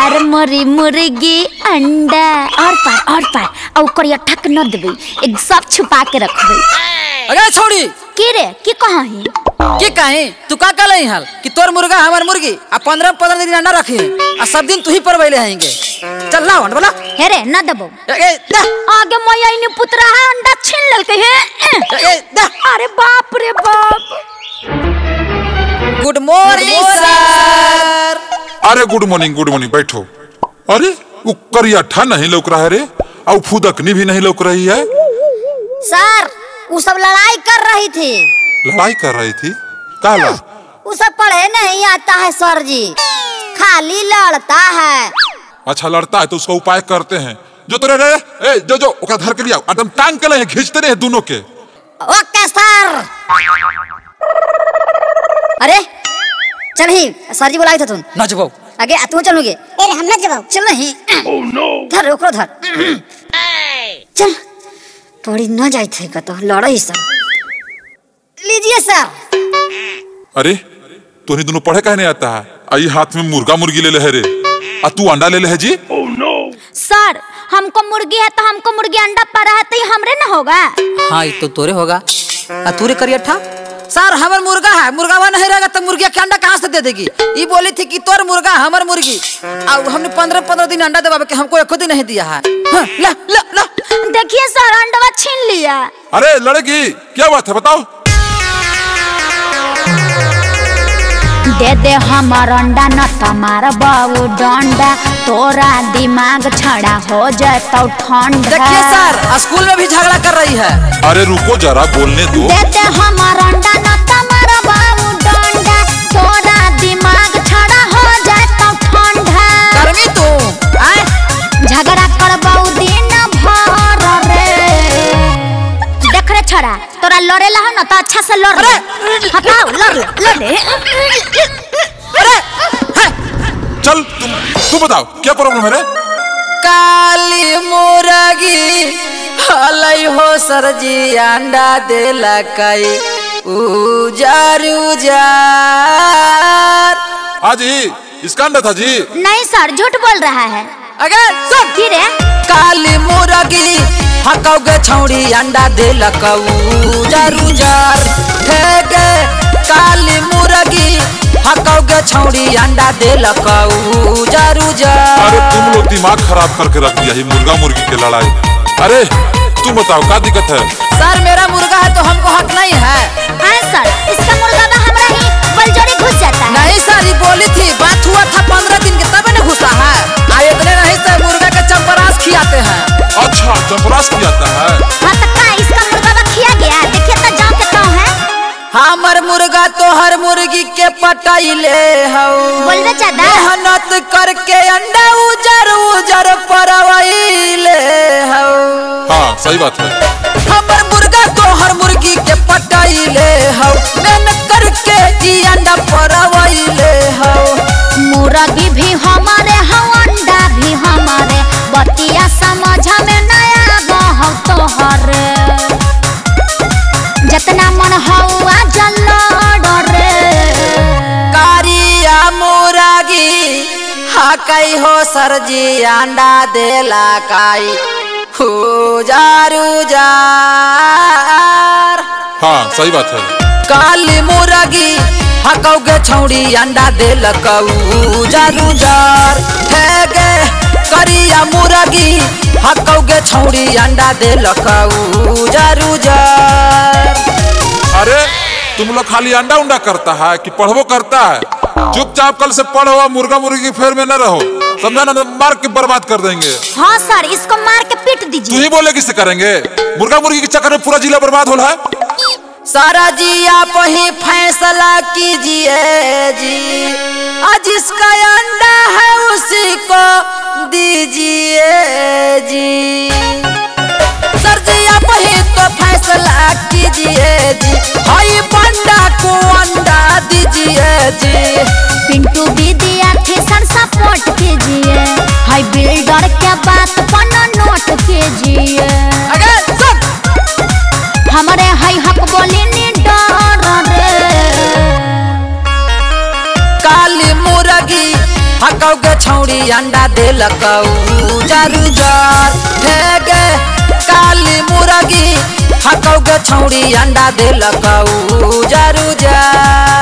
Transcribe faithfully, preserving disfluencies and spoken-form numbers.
पार मोरी मुर्गी अंडा और पार और पार और करिया ठक न देबे एक सब छुपा के रखबे। अरे छोड़ी की रे की कहा है की कहीं तू का कल हाल कि तोर मुर्गा हमार मुर्गी आ पंद्रह पंद्रह दिन अंडा रखी आ सब दिन तू ही परवैले आएंगे। चल ना बोला हे रे न देबो आगे मैया इने पुतरा है अंडा छीन लेलके है। अरे बाप रे बाप। Good morning sir. अरे गुड मॉर्निंग गुड मॉर्निंग बैठो। अरे वो करियाठा नहीं लौक रहा है रे और फूदकनी भी नहीं लौक रही है। सर वो सब लड़ाई कर रही थी। लड़ाई कर रही थी काला? वो सब पढ़े नहीं आता है सर जी, खाली लड़ता है। अच्छा लड़ता है तो उसका उपाय करते हैं। जो तेरे रे ए जो जो ओका घर के लिए एकदम टांग के ले खींचते रहे दोनों के। ओके सर। अरे चल ही सर जी बुलाए थे तुम ना जबाओ आगे तू चलोगे? अरे हम ना जबाओ चल नहीं। ओह नो धर रोको धर चल पड़ी न जाए थे कतो लड़ाई सब। लीजिए सर। अरे तो नहीं दोनों पढ़े कहने आता है आई हाथ में मुर्गा मुर्गी ले ले है रे आ तू अंडा ले ले है जी। ओह नो सर हमको मुर्गी है तो हमको मुर्गी अंडा पा रहा है तो ये हमरे न होगा। हाँ ये तो तोरे होगा आ तूरे करियठा। सर हमार मुर्गा है मुर्गावा नहीं रहेगा तो मुर्गिया के अंडा कहाँ से दे देगी। ये बोली थी कि तोर मुर्गा हमार मुर्गी और हमने पंद्रह पंद्रह दिन अंडा दबा के हमको एक दिन नहीं दिया है। हाँ, ला, ला, ला। देखिए सर अंडा छीन लिया। अरे लड़की क्या बात है बताओ? दे दे हमार अंडा न तमार बाबू डंडा तोरा दिमाग छड़ा हो जाए तो ठंडा। देखिए सर स्कूल में भी झगड़ा कर रही है। अरे रुको जरा बोलने दो। दे दे हमार अंडा न तमार बाबू डंडा तोरा दिमाग छड़ा हो जाए तो ठंडा। गर्मी तू आए झगड़ा करबाऊ दिन भर रे। देख रे छड़ा तोरा लड़े ला न तो अच्छा से लड़ रे। हटाओ लड़ लड़ रे। अरे चल तुम तू बताओ क्या प्रॉब्लम है रे? काली मुर्गी हलई हो सर जी अंडा दे लकाई उजार उजार। आज ही इसका अंडा था जी। नहीं सर झूठ बोल रहा है। अगर सुन की रे काली मुर्गी हकौगे छौड़ी अंडा दे लकाऊ उजार उजार। ठेके काली मुर्गी हकौगे छौड़ी अंडा दे लकाऊ उजार उजार। अरे तुम लोग दिमाग खराब करके रख दिया ही मुर्गा मुर्गी की लड़ाई। अरे तुम बताओ क्या दिक्कत है? सर मेरा मुर्गा है तो हमको हक नहीं है। हाँ सर इसका मुर्गा में हमारा ही बलजोरी घुस जाता है। नहीं सर ये बोली थी बात हुआ था पंद्रह दिन के तब न घुसा है। आ इतने नहीं सर मुर्गा के चंपरास खिलाते हैं। अच्छा चंपरास खिलाता है। हाँ तो क्या इसका मुर्गा में खिया गया? देखिए तो जाओ के कौन है। हमर मुर्गा तो हर मुर्गी के पटाइले हऊ बोलबे चादा मेहनत करके अंडा उजर उजर परवाइले हऊ। हाँ सही बात है। हमर मुर्गा तो हर मुर्गी के पटाइले हऊ मेहनत करके ई अंडा परवाइले हऊ। मुर्गी भी हमारे हऊ अंडा भी हमारे बतिया समझ में नया गहौ तोहरे। जितना मन हवा जल्लो रे। कारिया मुर्गी हकई हो सर जी अंडा देला काई उजार उजार। हाँ सही बात है। काली मुर्गी हकौगे छौड़ी अंडा देला काऊ उजार उजार। ठेके करिया मुर्गी हकौगे छौड़ी अंडा देला काऊ उजार उजार। अरे तुम लोग खाली अंडा उंडा करता है कि पढ़वो करता है? चुपचाप कल से पढ़ो मुर्गा मुर्गी की फेर में न रहो समझा ना मार के बर्बाद कर देंगे। हाँ सर इसको मार के पीट तू दीजिए। ही बोले किससे करेंगे? मुर्गा मुर्गी के चक्कर में पूरा जिला बर्बाद हो रहा है। सारा जी आप ही फैसला कीजिए जी आज जिसका अंडा है उसी को दीजिए जी। सर जी आप ही तो फैसला कीजिए जी हाई बंडा को अंडा दीजिए जी। पिंटू विद्यार्थी सर सपोर्ट कीजिए हाई बिल्डर के बात पर नोट कीजिए। अगर सब हमारे हाई हक बोली नी डर रे। काली मुर्गी हक हकाऊ के छौड़ी अंडा देलक उजर उजर हे गे काली मुर्गी हकाऊ के छौड़ी अंडा देलक उजर उजर।